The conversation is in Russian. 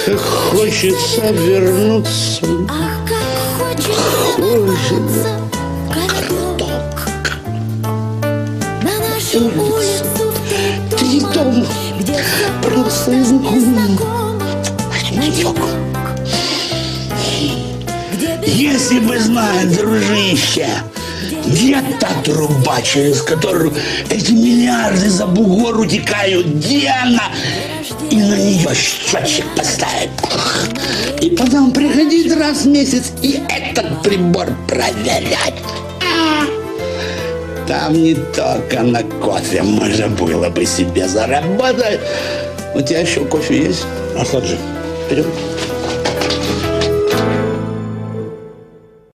Как хочется вернуться. Ах, как хочется каток на нашу улицу, В дом, где все просто незнакомо. Если бы знать, дружище, где та труба, через которую эти миллиарды за бугор утекают, где она? И на нее счетчик поставить. И потом приходить раз в месяц и этот прибор проверять. Там не только на кофе можно было бы себе заработать. У тебя еще кофе есть? Ахаджи. Пойдем.